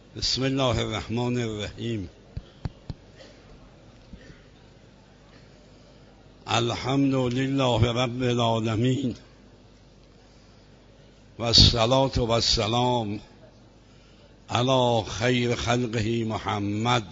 بسم الله الرحمن الرحیم. الحمد لله رب العالمین و الصلاة و السلام علی خیر خلقه محمد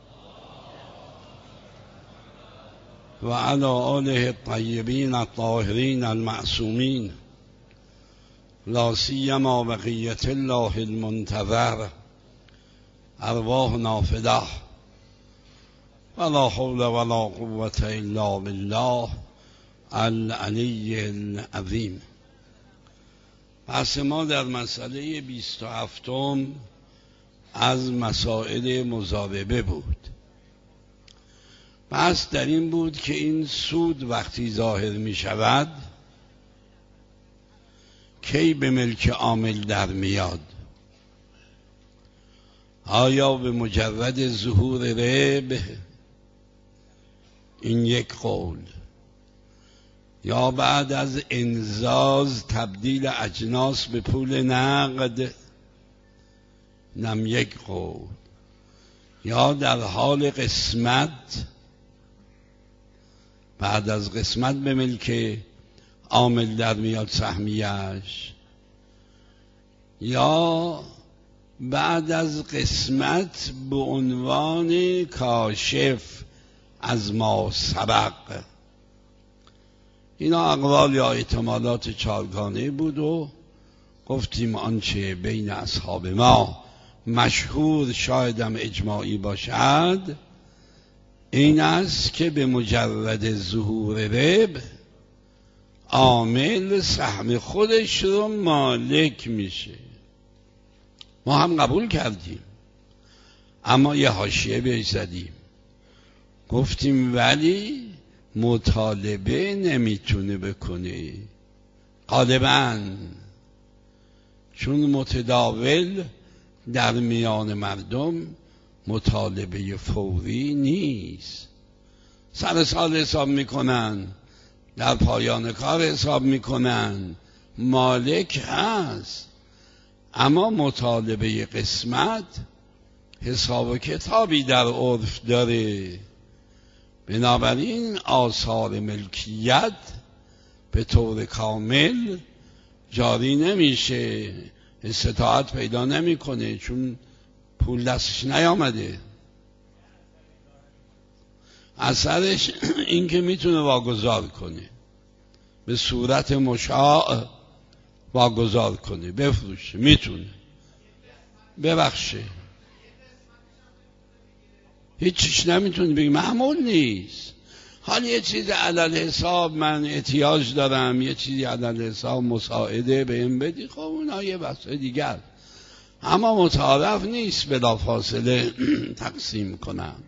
و علی آله الطیبین الطاهرین المعصومین، لا سیما بقیة الله المنتظر، ارواحنا فداه ولا حول ولا قوة الا بالله العلی العظیم. پس ما در مسئله 27 از مسائل مضاربه بود. پس در این بود که این سود وقتی ظاهر می شود کی به ملک عامل در میاد؟ آیا به مجرد ظهور ربح؟ این یک قول. یا بعد از انزاز تبدیل اجناس به پول نقد؟ نم یک قول. یا در حال قسمت، بعد از قسمت به ملک عامل در میاد سهمیش؟ یا بعد از قسمت به عنوان کاشف از ما سبق؟ اینا اقوال یا احتمالات چارگانه بود و گفتیم آنچه بین اصحاب ما مشهور شایدم اجماعی باشد این است که به مجرد ظهور ربح عامل سهم خودش رو مالک میشه. ما هم قبول کردیم، اما یه حاشیه بهش زدیم، گفتیم ولی مطالبه نمیتونه بکنه غالباً، چون متداول در میان مردم مطالبه فوری نیست. سر سال حساب میکنن، در پایان کار حساب میکنن، مالک هست. اما مطالبه قسمت حساب و کتابی در عرف داره. بنابراین آثار ملکیت به طور کامل جاری نمیشه، استطاعت پیدا نمیکنه، چون پول دستش نیامده. اثرش این که میتونه واگذار کنه، به صورت مشاع واگذار کنه، بفروشه، میتونه ببخشه، هیچیش نمیتونه بگه، معمول نیست. حالا یه چیز عدل حساب من احتیاج دارم، یه چیزی عدل حساب مساعده بهم بدی، خب اونا یه بحث دیگر، اما متعارف نیست بلا فاصله تقسیم کنم.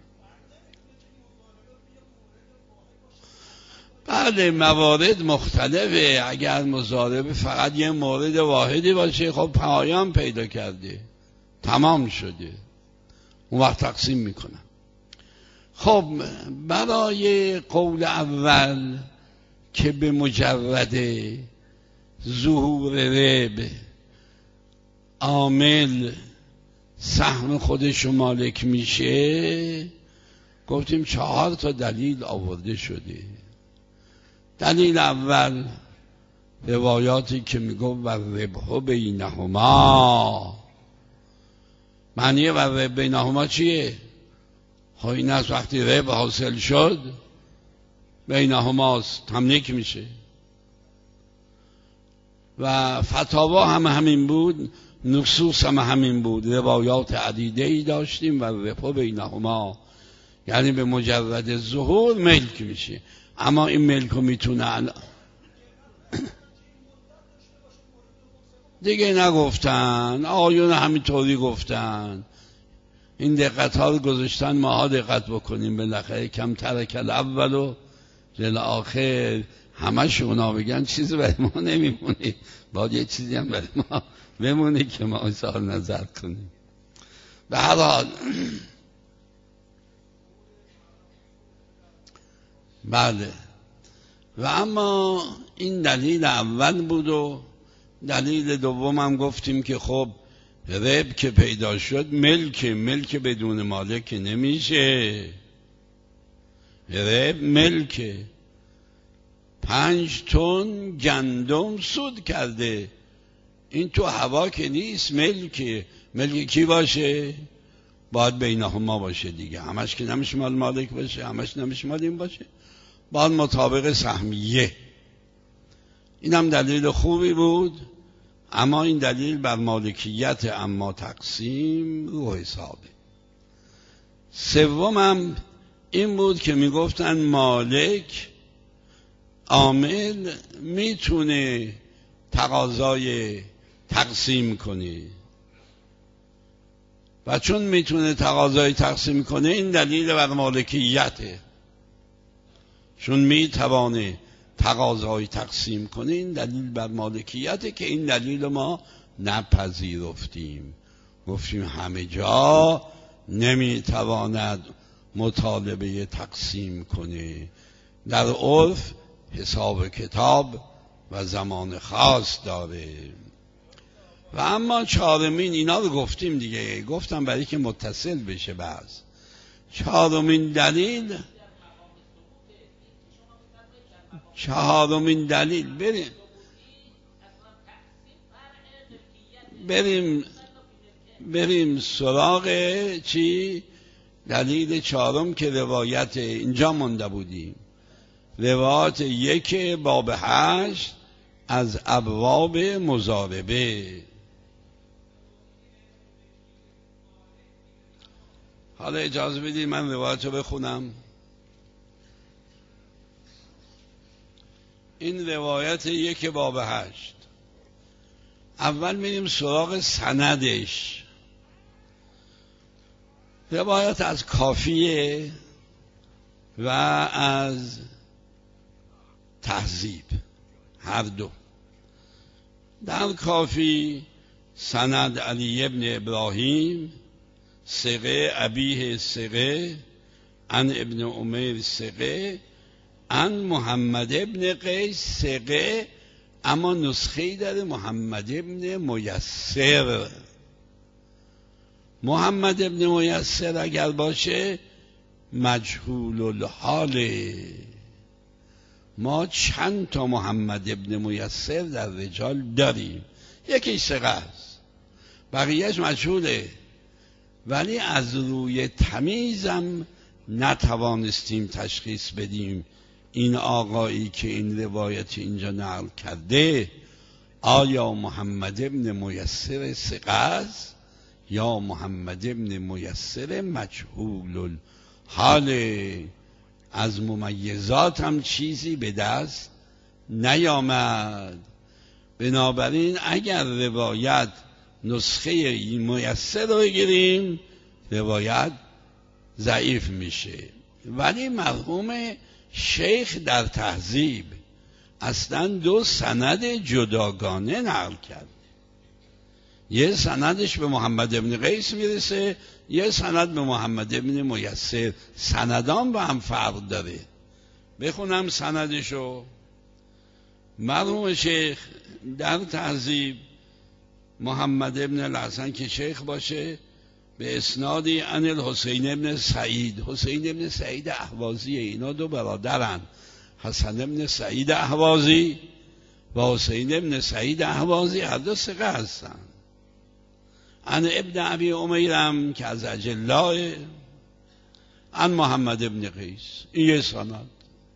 بله موارد مختلفه. اگر مضاربه فقط یه مورد واحدی باشه خب پایان پیدا کرده، تمام شده، اون وقت تقسیم میکنم. خب برای قول اول که به مجرد ظهور ربح عامل سهم خودش مالک میشه، گفتیم 4 دلیل آورده شده. دلیل اول روایاتی که میگو و ربح بینهما. معنی و ربح بینهما چیه؟ این از وقتی ربح حاصل شد بینهماست، تملیک میشه. و فتاوا هم همین بود، نصوص هم همین بود، روایات عدیده ای داشتیم و ربح بینهما یعنی به مجرد ظهور ملک میشه. اما این ملک رو میتونه دیگه نگفتن، آیون همینطوری گفتن. این دقت ها رو گذاشتن، ماها دقت بکنیم. بالاخره کم ترک الاول و للآخر همش اونا بگن چیزی برای ما نمیمونه، باید یه چیزی هم برای ما بمونه که ما اظهار نظر کنیم. به هر حال بله. و اما این دلیل اول بود و دلیل دوم هم گفتیم که خب رب که پیدا شد ملک بدون مالک نمیشه. رب ملک 5 تن گندم سود کرده، این تو هوا که نیست. ملک کی باشه؟ باید بینهما باشه دیگه. همش که نمیشه مال مالک باشه، همش نمیشه مال این باشه، باید مطابق سهمیه. اینم دلیل خوبی بود، اما این دلیل بر مالکیت اما تقسیم رو حسابه. سومم این بود که میگفتن مالک عامل میتونه تقاضای تقسیم کنه و چون میتونه تقاضای تقسیم کنه این دلیل بر مالکیته. چون میتوانه تقاضای تقسیم کنه این دلیل بر مالکیته که این دلیل ما نپذیرفتیم. گفتیم همه جا نمیتواند مطالبه تقسیم کنه، در عرف حساب کتاب و زمان خاص داره. و اما چهارمین، اینا رو گفتیم دیگه، گفتم برای که متصل بشه بحث. چهارمین دلیل بریم سراغ چی؟ دلیل چهارم که روایت اینجا مونده بودیم، روایت 1 باب 8 از ابواب مضاربه. حالا اجازه بدید من روایت رو بخونم. این روایت 1 باب 8. اول میریم سراغ سندش. روایت از کافیه و از تهذیب، هر دو. در کافی سند علی ابن ابراهیم ثقه ابیه ثقه عن ابن عمر ثقه عن محمد ابن قیس ثقه، اما نسخه‌ای داره محمد ابن میسر. محمد ابن میسر اگر باشه مجهول الحاله. ما چند تا محمد ابن میسر در رجال داریم، یکی ثقه است، بقیهش مجهوله. ولی از روی تمیزم نتوانستیم تشخیص بدیم این آقایی که این روایت اینجا نقل کرده آیا محمد ابن میسر ثقه است یا محمد ابن میسر مجهول الحال. از ممیزات هم چیزی به دست نیامد. بنابراین اگر روایت نسخه میسر رو بگیریم روایت ضعیف میشه. ولی مرحوم شیخ در تهذیب اصلا 2 سند جداگانه نقل کرد. یه سندش به محمد ابن قیس میرسه، یه سند به محمد ابن میسر. سندان با هم فرق داره. بخونم سندشو. مرحوم شیخ در تهذیب محمد ابن الحسن که شیخ باشه به اسنادی عن الحسین ابن سعید. حسین ابن سعید اهوازیه، اینا 2 برادرن، حسن ابن سعید اهوازی و حسین ابن سعید اهوازی، هر 2 ثقه هستن. عن ابن ابی امیرم که از اجلاه، عن محمد ابن قیس. این یه سند.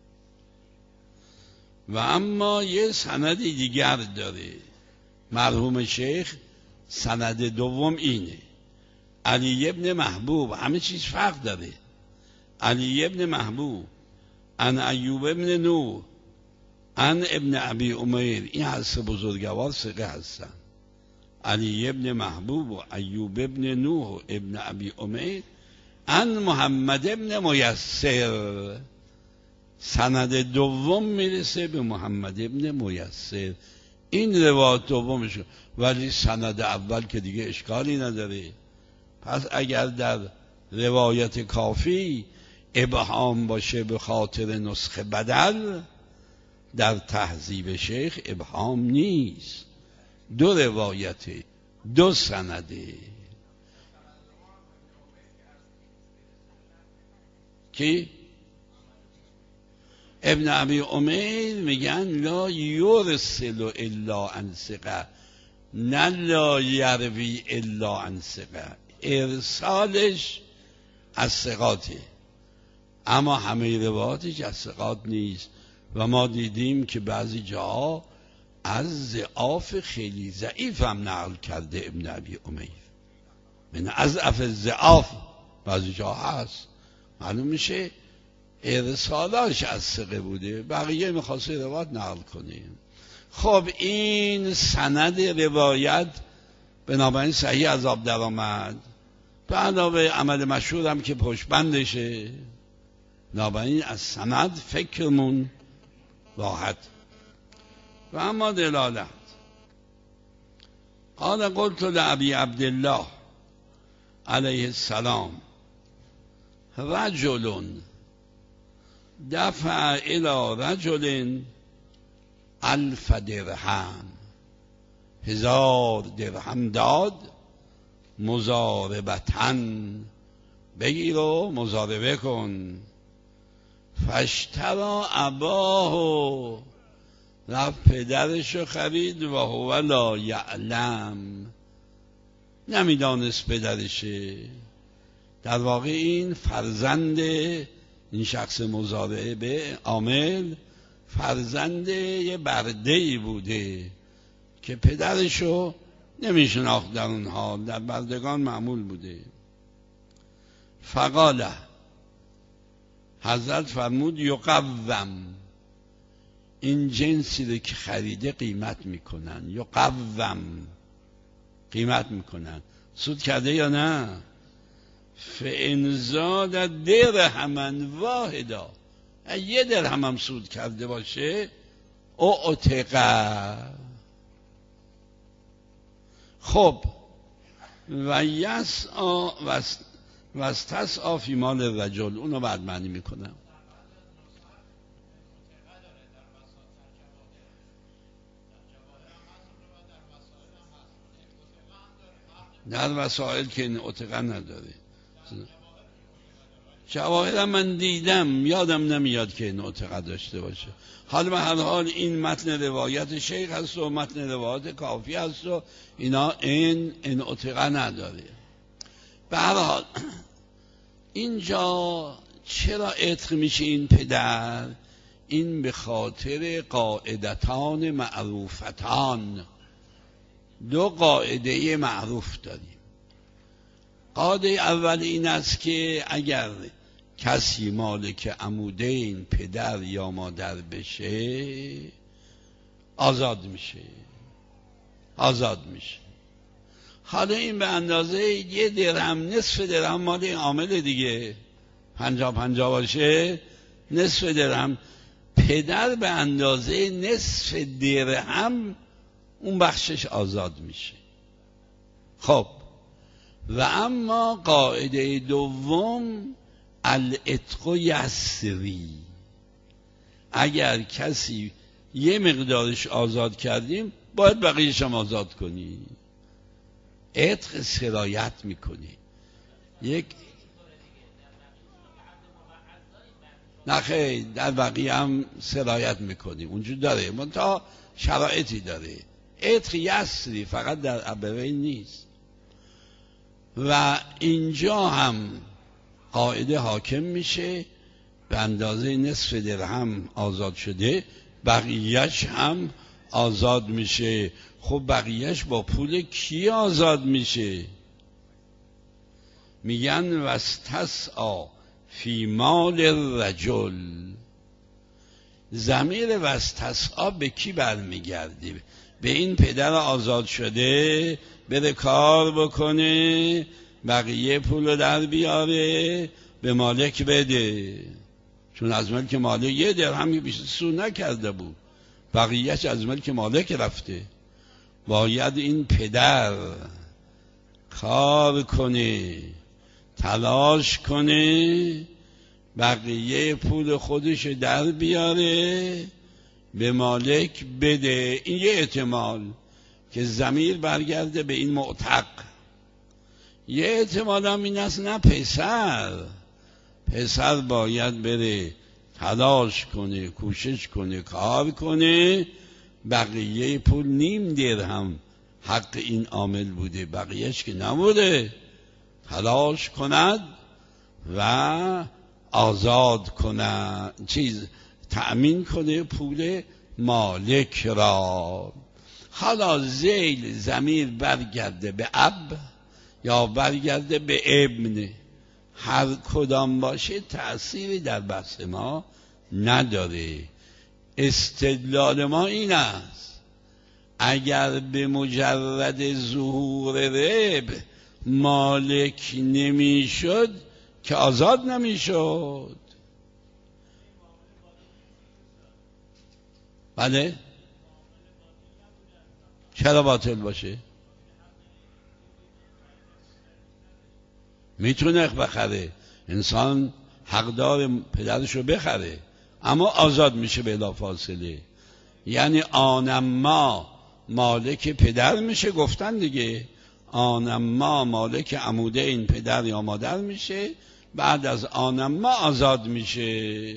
و اما یه سند دیگر داره مرحوم شیخ. سند دوم اینه: علی ابن محبوب، همه چیز فرق داره. علی ابن محبوب عن ایوب ابن نوح عن ابن ابی امیر. این هست بزرگوار ثقه هستن. علی ابن محبوب و ایوب ابن نوح و ابن ابی امیر عن محمد ابن میسر. سند دوم میرسه به محمد ابن میسر. این روایت دومش، ولی سند اول که دیگه اشکالی نداره. پس اگر در روایت کافی ابهام باشه به خاطر نسخه بدل، در تهذیب شیخ ابهام نیست. 2 روایت 2 سنده. کی؟ ابن ابی امیر میگن لا یرسل الا عن ثقه، نه لا یروی الا عن ثقه، ارسالش از ثقاته، اما همه روایاتش از ثقات نیست. و ما دیدیم که بعضی جاها از ضعاف خیلی ضعیف هم نقل کرده ابن ابی امیر، من از ضعاف بعضی جاها هست، معلوم میشه ارسالاش از ثقه بوده، بقیه میخواسته روایت نقل کنیم. خب این سند روایت بنابراین صحیح از آب در آمد، به علاوه عمل مشهور هم که پشتبندشه، بنابراین از سند فکرمون راحت. و اما دلالت، قال قلت لأبی عبدالله علیه السلام رجل دفع الى رجل 1000 درهم، 1000 درهم داد مضاربتن، بگیر و مضاربه کن. فاشتری اباه، رفت پدرشو خرید و هو لا یعلم، نمیدانست پدرشه. در واقع این فرزند این شخص مضاربه عامل فرزند یه برده‌ای بوده که پدرشو نمیشناخت، در اون حال در بردگان معمول بوده. فقاله، حضرت فرمود یقوم، این جنسی رو که خریده قیمت میکنن، یقوم قیمت میکنن. سود کرده یا نه؟ فإن زاد درهما واحدا، 1 درهم هم سود کرده باشه اعتق. خب و یسعی و استسعی فی مال الرجل، اونو بعد معنی میکنم. در وسائل که این اعتقا نداره. جواهر من دیدم، یادم نمیاد که این اعتقا داشته باشه. حال به هر حال این متن روایت شیخ هست و متن روایت کافی هست و اینا این اعتقا نداره. به هر حال اینجا چرا عتق میشه این پدر؟ این به خاطر قاعدتان معروفتان. 2 قاعده معروف داریم. قاعده اول این است که اگر کسی مالک عمودین پدر یا مادر بشه آزاد میشه. حالا این به اندازه 1 درهم، نصف درهم مال این عامل دیگه، 50-50 باشه نصف درهم، پدر به اندازه نصف درهم اون بخشش آزاد میشه. خب و اما قاعده دوم العتق یسری، اگر کسی یه مقدارش آزاد کردیم باید بقیه‌اش هم آزاد کنی. عتق سرایت میکنی. نخیر، در بقیه هم سرایت میکنی، اونجور داره منتها شرایطی داره. عتق یسری فقط در ابوین نیست. و اینجا هم قاعده حاکم میشه، به اندازه نصف درهم آزاد شده، بقیهش هم آزاد میشه. خب بقیهش با پول کی آزاد میشه؟ میگن واستسعی فی مال الرجل. ضمیر واستسعی به کی برمیگرده؟ به این پدر آزاد شده بره کار بکنه، بقیه پول در بیاره به مالک بده، چون از ملک مالک 1 درهم بیشتر سود نکرده بود، بقیهش از ملک مالک رفته. باید این پدر کار کنه، تلاش کنه، بقیه پول خودش در بیاره به مالک بده. این یه احتمال. که ضمیر برگرده به این معتق. یه احتمال هم این است نه پسر باید بره تلاش کنه، کوشش کنه، کار کنه، بقیه پول 0.5 درهم حق این عامل بوده، بقیهش که نبوده، تلاش کند و آزاد کند، تأمین کنه پول مالک را. حالا ذیل ضمیر برگرده به اب یا برگرده به ابن، هر کدام باشه تأثیری در بحث ما نداره. استدلال ما این است اگر به مجرد ظهور رب مالک نمیشد که آزاد نمیشد. بله، چرا باطل باشه؟ میتونه بخره، انسان حقدار پدرشو بخره، اما آزاد میشه بلافاصله. یعنی آنما مالک پدر میشه، گفتن دیگه آنما مالک عموده این پدر یا مادر میشه، بعد از آنما آزاد میشه.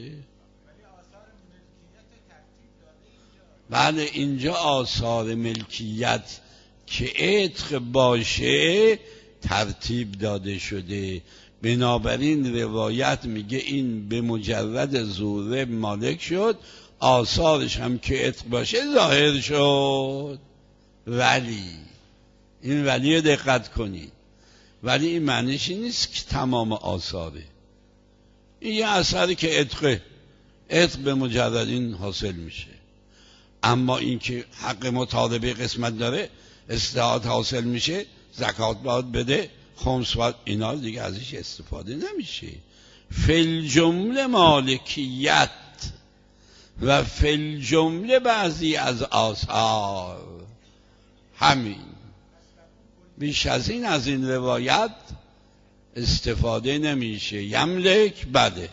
بله، اینجا آثار ملکیت که عتق باشه ترتیب داده شده. بنابراین روایت میگه این به مجرد ظهور مالک شد، آثارش هم که عتق باشه ظاهر شد. ولی این ولی دقت کنید، ولی این معنیش نیست که تمام آثاره. این یه اثری که عتق به مجرد این حاصل میشه، اما این که حق مطالبه قسمت داره، استعاد حاصل میشه، زکات باید بده، خمس باید، اینا دیگه ازش استفاده نمیشه. فل جمله مالکیت و فل جمله بعضی از آثار، همین. بیش از این روایت استفاده نمیشه. یملک بده،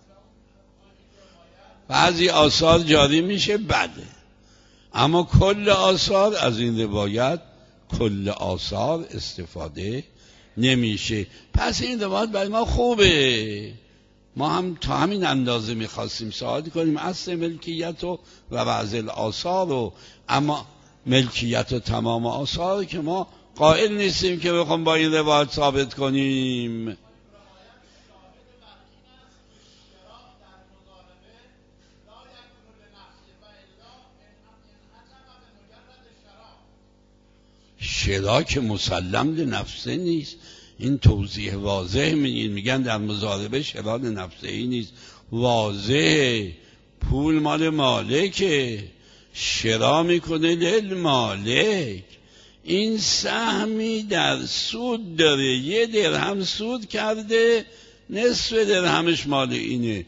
بعضی آثار جاری میشه بده، اما کل آثار از این روایت کل آثار استفاده نمیشه. پس این روایت برای ما خوبه. ما هم تا همین اندازه میخواستیم سوال کنیم اصل ملکیت و بعض آثار، اما ملکیت و تمام آثار که ما قائل نیستیم که بخوام با این روایت ثابت کنیم. شرا که مسلم لنفسه نیست، این توضیح واضح میگن در مضاربه شرا لنفسه ای نیست، واضح پول مال مالکه، شرا میکنه للمالک. این سهمی در سود داره، 1 درهم سود کرده، نصف درهمش مال اینه،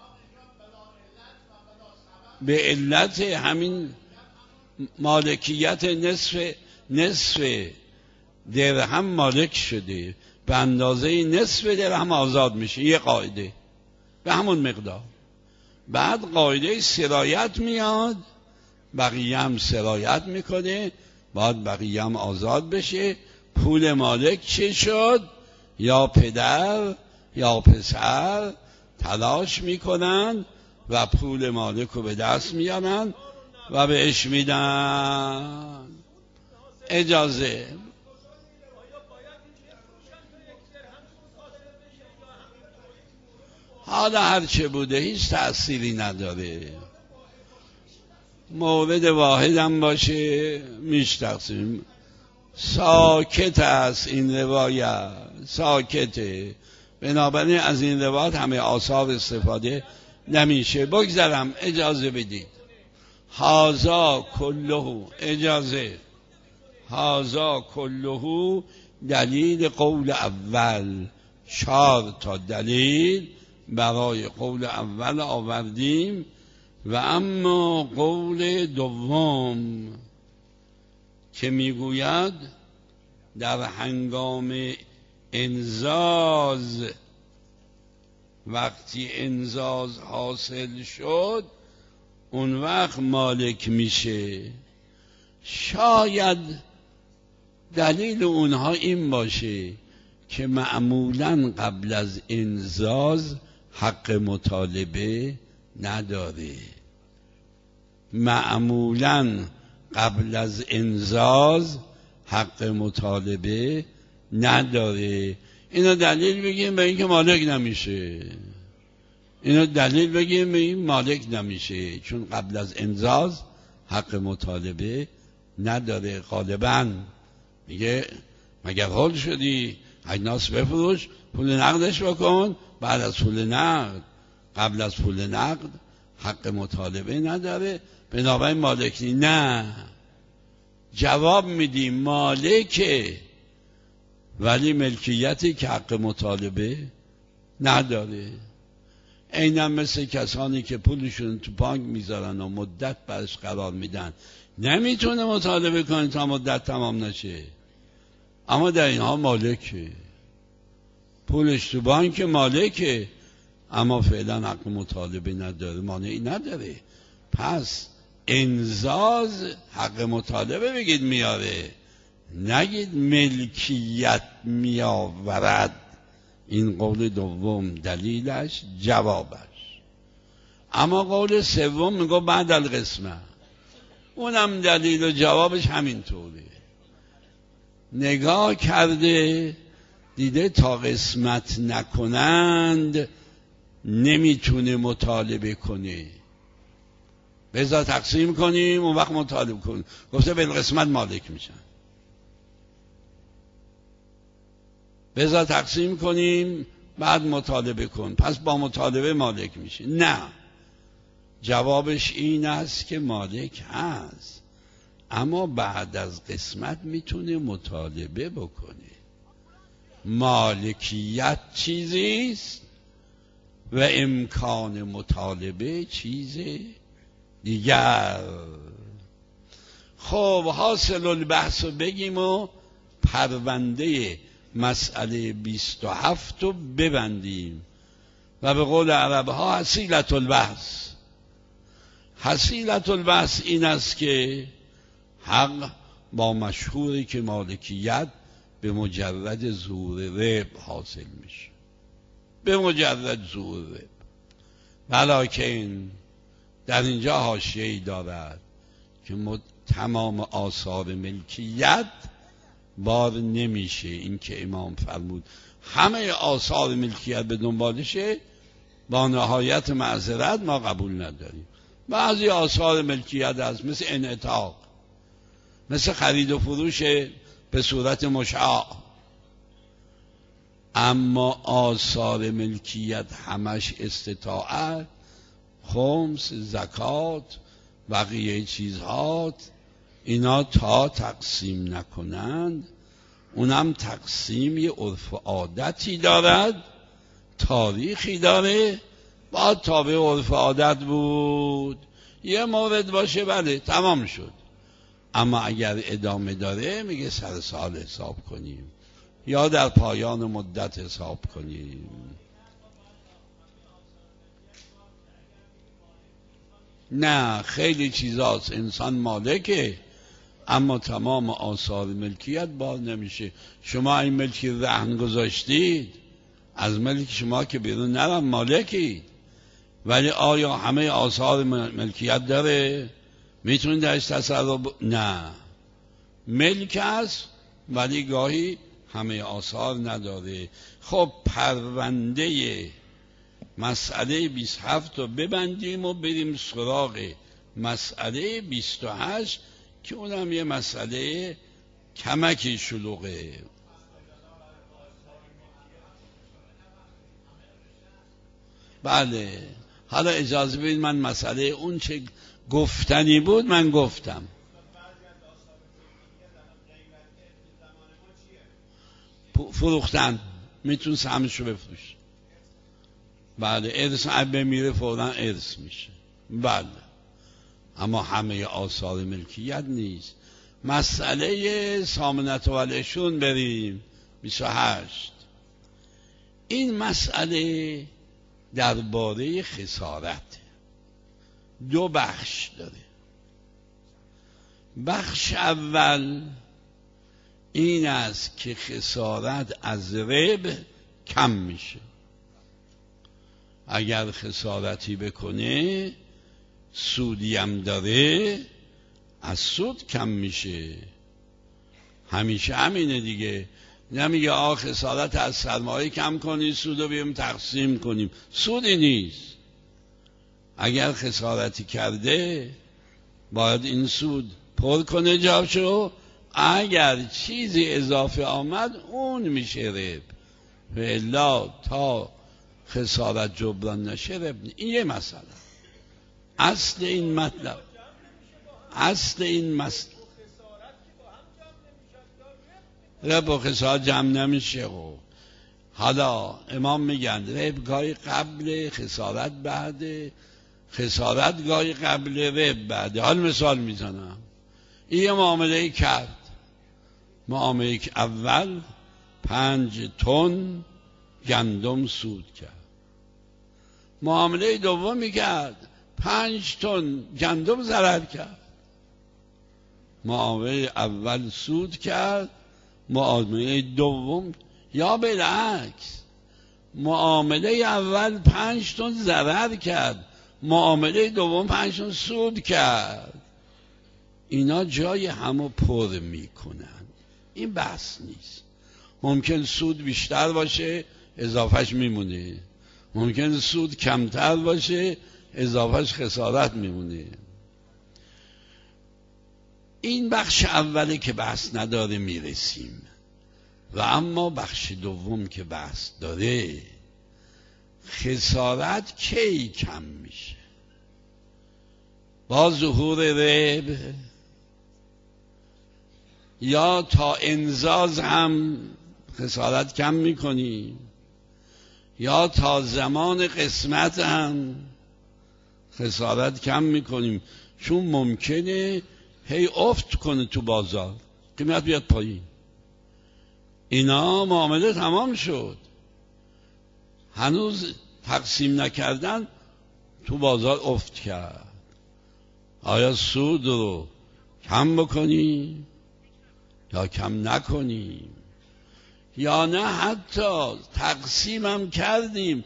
به علت همین مالکیت نصف درهم مالک شده، به اندازه نصف درهم آزاد میشه. یه قاعده به همون مقدار. بعد قاعده سرایت میاد، بقیه هم سرایت میکنه، بعد بقیه هم آزاد بشه. پول مالک چه شد؟ یا پدر یا پسر تلاش میکنن و پول مالک رو به دست میارن و بهش میدن. اجازه حالا هرچه بوده هیچ تأثیری نداره. مورد واحد هم باشه میشتقسیم. ساکت است این روایت، ساکته. بنابراین از این روایت همه آثار استفاده نمیشه. بگذارم، اجازه بدید. هازا کله، اجازه، هازا کله دلیل قول اول. 4 تا دلیل برای قول اول آوردیم و اما قول دوم که میگوید در هنگام انزاز، وقتی انزاز حاصل شد اون وقت مالک میشه. شاید دلیل اونها این باشه که معمولاً قبل از انزاز حق مطالبه نداره. معمولاً قبل از انزاز حق مطالبه نداره. اینو دلیل بگیم به این که مالک نمیشه. اینو دلیل بگیم به این مالک نمیشه، چون قبل از انزاز حق مطالبه نداره. غالباً میگه مگر حل شدی اجناس بفروش، پول نقدش بکن، بعد از پول نقد، قبل از پول نقد حق مطالبه نداره، بنابراین مالکی. نه، جواب میدیم مالکه ولی ملکیتی که حق مطالبه نداره. اینم مثل کسانی که پولشون تو بانک میذارن و مدت برش قرار میدن، نمیتونه مطالبه کنه تا مدت تمام نشه، اما در اینها مالکه، پولش تو بانک مالکه، اما فعلا حق مطالبه نداره، مانعی نداره. پس انزاز حق مطالبه بگید میاره، نگید ملکیت میآورد. این قول دوم دلیلش، جوابش. اما قول سوم میگه بعد القسمه، اونم دلیل و جوابش همینطوره. نگاه کرده دیده تا قسمت نکنند نمیتونه مطالبه کنه، بذار تقسیم کنیم اون وقت مطالبه کنیم. گفته بالقسمت مالک میشن، بذار تقسیم کنیم بعد مطالبه کن، پس با مطالبه مالک میشه. نه، جوابش این است که مالک هست، اما بعد از قسمت میتونه مطالبه بکنه. مالکیت چیزیست و امکان مطالبه چیز دیگر. خب حاصل البحث رو بگیم و پرونده مسئله 27 رو ببندیم و به قول عرب ها حصیلت البحث. حصیلت البحث این است که حق با مشهوری که مالکیت به مجرد ظهور رب حاصل میشه، به مجرد ظهور رب. ولکن در اینجا حاشیه‌ای دارد که تمام آثار ملکیت بار نمیشه. این که امام فرمود همه آثار ملکیت به دنبالشه، با نهایت معذرت ما قبول نداریم. بعضی آثار ملکیت هست مثل انعطاق، مثل خرید و فروش به صورت مشاع، اما آثار ملکیت همش استطاعت، خمس، زکات، بقیه چیزها، اینا تا تقسیم نکنند، اونم تقسیم یه عرف عادتی دارد، تاریخی داره، باید تابع عرف عادت بود. یه مورد باشه بله تمام شد، اما اگر ادامه داره میگه سر سال حساب کنیم یا در پایان مدت حساب کنیم. نه، خیلی چیزاست انسان مالکه، اما تمام آثار ملکیت باز نمیشه. شما این ملکی رهن گذاشتید، از ملک شما که بیرون نرم مالکید، ولی آیا همه آثار ملکیت داره؟ میتونید درش تصرف نه، ملک است ولی گاهی همه آثار نداره. خب پرونده مسئله 27 رو ببندیم و بریم سراغ مسئله 28 که اونم یه مسئله کمکی شلوغه. بله، حالا اجازه بدید من مسئله اون چه گفتنی بود من گفتم. فروختن، میتون سهمشو بفروش. بله، ارث بمیره فوراً ارث میشه. بله، اما همه آثار ملکیت نیست. مسئله سامنت و العشرون بریم 28. این مسئله درباره خسارت دو بخش داره. بخش اول این است که خسارت از ربح کم میشه. اگر خسارتی بکنه سودی هم داره، از سود کم میشه. همیشه همینه دیگه. نمیگه خسارت از سرمایه کم کنی سود رو بیام تقسیم کنیم، سودی نیست. اگر خسارتی کرده باید این سود پر کنه جاشو، اگر چیزی اضافه آمد اون میشه ربح، و الا تا خسارت جبران نشه ربح. این یه مسئله. اصل این مطلب ربح و خسارت جمع نمیشه. حالا امام میگن ربح گاهی قبل خسارت بعده، خسارت گاهی قبل ربح بعده. حال مثال میزنم. این معامله کرد. معامله که اول 5 تن گندم سود کرد. معامله دومی کرد 5 تن گندم ضرر کرد. معامله اول سود کرد، معامله دوم یا بالعکس، معامله اول 5 تن ضرر کرد، معامله دوم 5 تن سود کرد. اینا جای همو پر میکنن. این بحث نیست. ممکن سود بیشتر باشه اضافهش میمونه، ممکن سود کمتر باشه اضافهش خسارت میمونه. این بخش اوله که بحث نداره میرسیم. و اما بخش دوم که بحث داره، خسارت کی کم میشه؟ با ظهور ربح یا تا انزاز هم خسارت کم میکنیم، یا تا زمان قسمت هم خسارت کم میکنیم. چون ممکنه هی افت کنه تو بازار، قیمت بیاد پایین. اینا معامله تمام شد، هنوز تقسیم نکردن، تو بازار افت کرد. آیا سود رو کم بکنیم یا کم نکنیم؟ یا نه حتی تقسیم هم کردیم،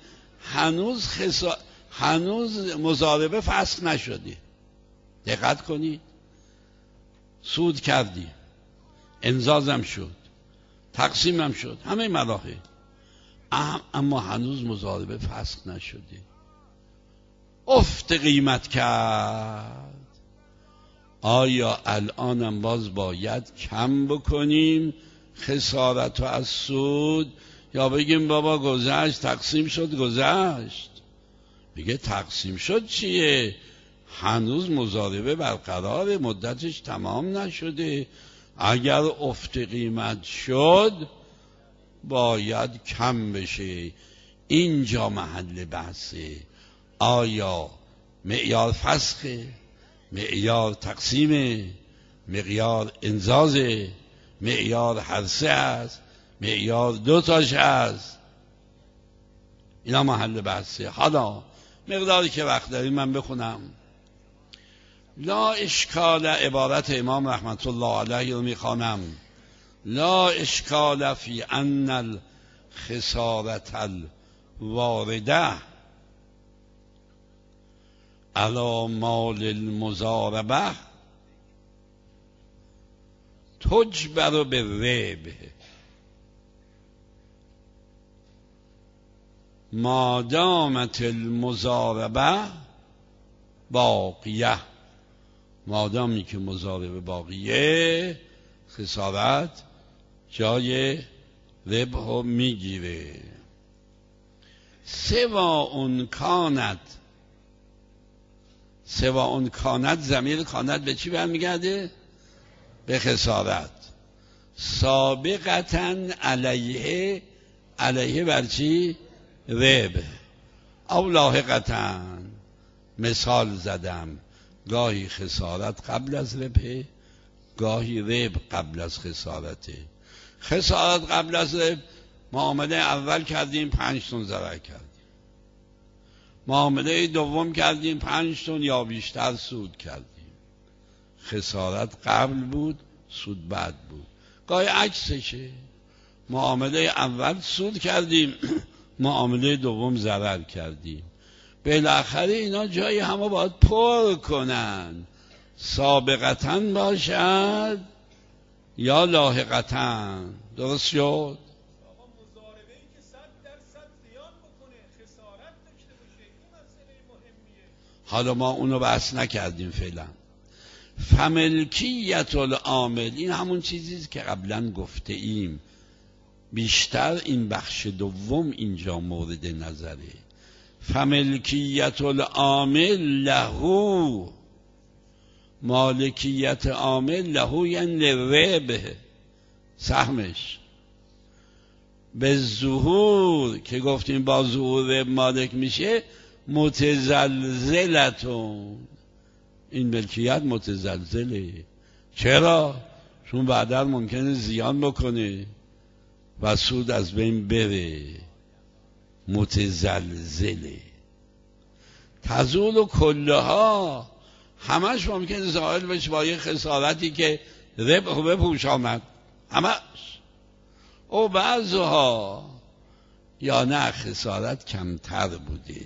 هنوز مضاربه فسخ نشده. دقت کنید، سود کردی، انزازم شد، تقسیم هم شد، همه مراحل، اما هنوز مضاربه فسخ نشده. افت قیمت کرد. آیا الانم باز باید کم بکنیم خسارت و از سود، یا بگیم بابا گذشت، تقسیم شد گذشت؟ میگه تقسیم شد چیه؟ هنوز مضاربه برقرار، مدتش تمام نشده. اگر افت قیمت شد باید کم بشه. اینجا محل بحثه. آیا معیار فسخه، معیار تقسیمه، معیار انزازه، معیار هر سه است، معیار 2 تاش است؟ اینا محل بحثه. حالا مقداری که وقت داریم من بخونم. لا اشکال، عبارت امام رحمت الله علیه رو میخوانم. لا اشکال فی ان الخسارت الوارده علی مال المضاربه تجبر بالربح ما دامت المضاربه باقیه. مادامی که مضاربه باقیه، خسارت جای ربح میگیره. سوا اون کانت، ضمیر کانت به چی برمیگرده؟ به خسارت. سابقتاً علیه بر چی؟ ربح. او لاحقتاً، مثال زدم، گاهی خسارت قبل از ربح، گاهی ربح قبل از خسارته. خسارت قبل از ربح، معامله اول کردیم 5 تن ضرر کردیم، معامله دوم کردیم 5 تن یا بیشتر سود کردیم. خسارت قبل بود، سود بعد بود. گاهی عکسشه، معامله اول سود کردیم، معامله دوم ضرر کردیم. بالاخره اینا جایی همه باید پر کنن، سابقتاً باشد یا لاحقتاً. درست شد؟ مضاربه‌ای که 100% زیان بکنه، خسارت داشته باشه، این مسئله مهمیه. حالا ما اونو بحث نکردیم فعلا. فملکیت العامل، این همون چیزیست که قبلا گفته ایم، بیشتر این بخش دوم اینجا مورد نظره. فملکیت العامل له، مالکیت عامل له یعنی ربح، سهمش. به ظهور که گفتیم با ظهور مالک میشه متزلزلتون، این ملکیت متزلزله. چرا؟ چون بعدا ممکنه زیان بکنه و سود از بین بره. متزلزله. تزول و کلها، همش ممکنه زائل بشه با یه خسارتی که ربح به پوش آمد، همش. او بعضها یا نه خسارت کمتر بوده،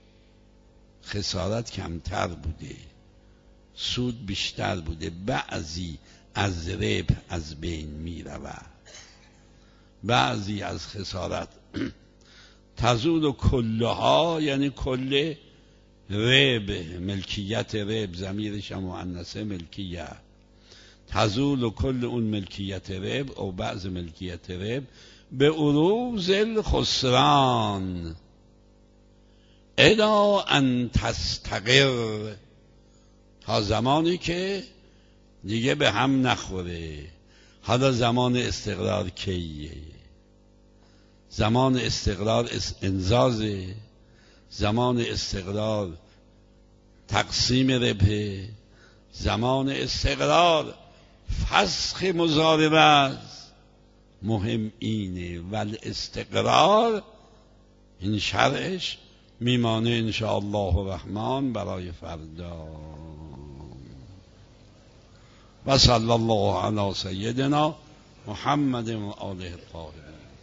خسارت کمتر بوده، سود بیشتر بوده، بعضی از ربح از بین می رود، بعضی از خسارت. تزول کلها یعنی کل ربح، ملکیت ربح، ضمیرش مؤنثه ملکیت. تزول کل اون ملکیت ربح او بعض ملکیت ربح به عروض الخسران الا ان تستقر، تا زمانی که دیگه به هم نخوره. حالا زمان استقرار کیه؟ زمان استقرار انزازه، زمان استقرار تقسیم ربح، زمان استقرار فسخ مضاربه است. مهم اینه ول استقرار، این شرعش میمانه انشاءالله الرحمن برای فردا. و صلی الله علی سیدنا محمد و آله الطاهرین.